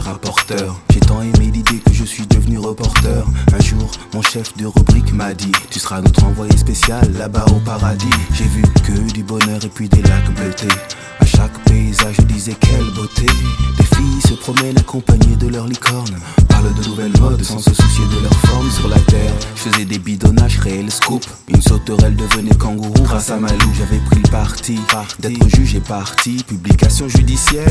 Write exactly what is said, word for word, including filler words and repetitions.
rapporteur. J'ai tant aimé l'idée que je suis devenu reporter. Un jour, mon chef de rubrique m'a dit: tu seras notre envoyé spécial là-bas au paradis. J'ai vu que du bonheur et puis des lacs bleutés. À chaque paysage je disais quelle beauté. Des filles se promènent accompagnées de leurs licornes, parlent de nouvelles modes sans se soucier de leur forme sur la terre. Je faisais des bidonnages réels scoop. Une sauterelle devenait kangourou grâce à Malou. J'avais pris le parti d'être juge et parti. Publication judiciaire,